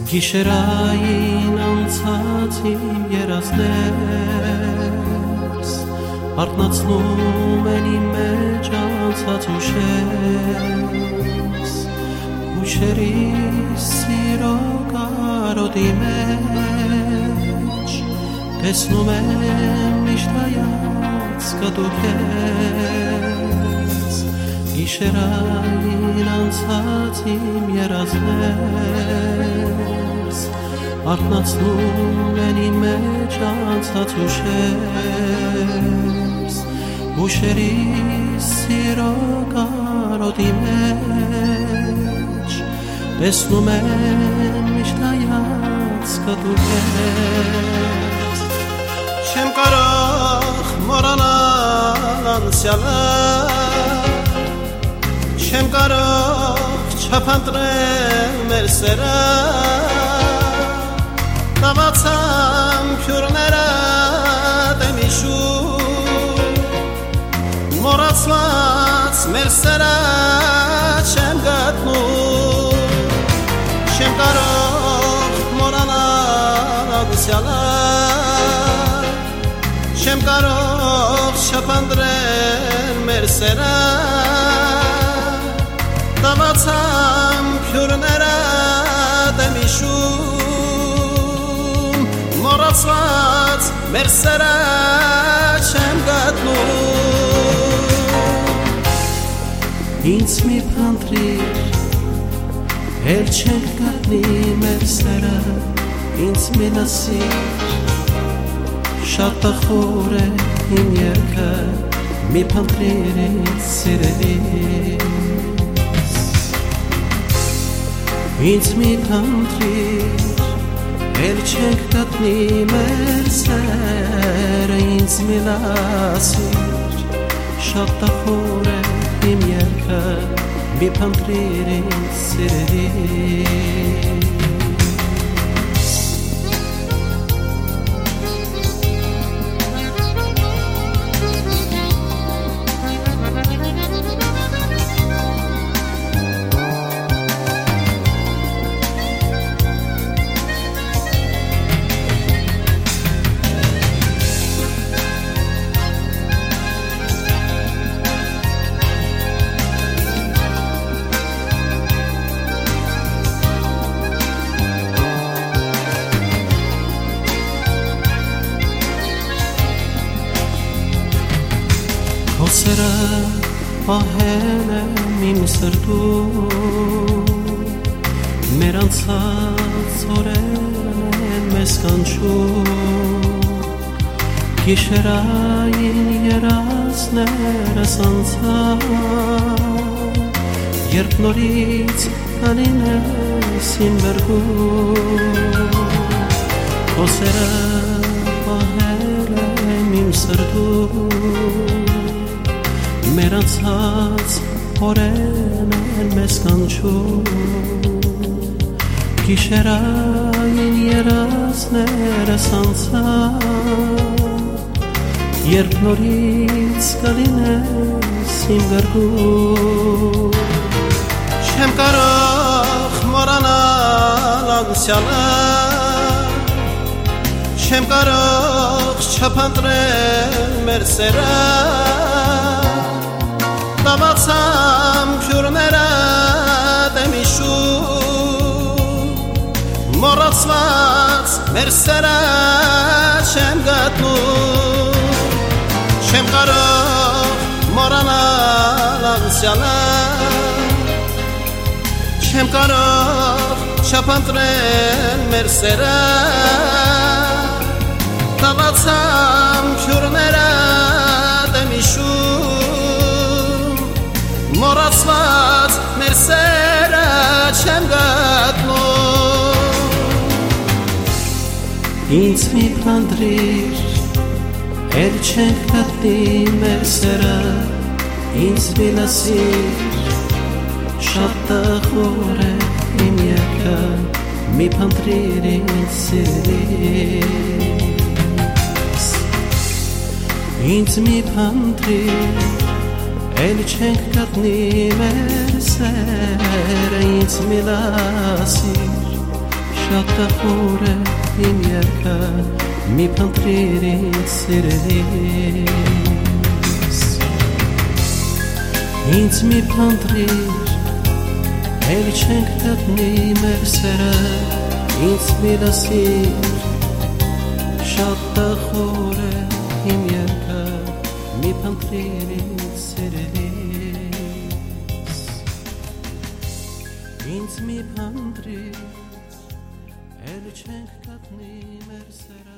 Գիշերային անցած իմ երազներս Արթնացնում են իմ մեջ անցած ուշերս Ուշերիս սիրո կարոտի մեջ Տեսնում եմ միշտ հայացքը դու քեզ Գիշերային անցած իմ երազներս Արթնացնում են իմ մեջ անցած ուշերս Ուշերիս սիրո կարոտի մեջ Տեսնում եմ միշտ հայացքը դու քեզ Չեմ կարող մոռանալ անցյալը Չեմ կարող չափանտրել մեր սերը Տավացամ փյուրները դեմիշու Մոռացված մեր սերը չեմ գտնում Չեմ կարող մոռանալ անցյալը Չեմ կարող չափանտրել մեր սերը Տավացամ փյուրները դեմիշում Մոռացված մեր սերը չեմ գտնում Ինձ մի փնտրիր, էլ չենք գտնի մեր սերը Ինձ մի լսիր, շատ տխուր է իմ երգը Մի փնտրիր ինձ սիրելիս Ինձ մի փնտրիր, էլ չենք գտնի մեր սերը Ինձ մի լսիր, շատ տխուր է իմ երգը Մի փնտրիր ինձ սիրելիս Սերը պահել եմ իմ սրտում Մեր անցած օրերն են մեզ կանչում Գիշերային երազներս անցան Երբ նորից կլինես իմ բերգում Քո սերը պահել եմ իմ սրտում Մեր անցած օրերն են մեզ կանչում Գիշերային երազներս անցան Երբ նորից կլինես իմ գրկում Չեմ կարող մոռանալ անցյալը Չեմ կարող չափանտրել մեր սերը Տավացամ փյուրները դեմիշում Մոռացված մեր սերը չեմ գտնում Չեմ կարող մոռանալ անցյալը Չեմ կարող չափանտրել մեր սերը Տավացամ փյուրները դեմիշում Մոռացված մեր սերը չեմ գտնում Ինձ մի փնտրիր, էլ չենք գտնի մեր սերը Ինձ մի լսիր, շատ տխուր է իմ երգը Մի փնտրիր ինձ սիրելիս Ինձ մի փնտրիր Էլ չենք գտնի մեր սերը Ինձ մի լսիր շատ տխուր է իմ երգը, մի փնտրիր ինձ սիրելիս, ինձ մի փնտրիր, էլ չենք գտնի մեր սերը, ինձ մի լսիր, շատ տխուր է իմ երգը, մի փնտրիր ինձ սիրելիս, ինձ մի փնտրիր, էլ չենք գտնի մեր սերը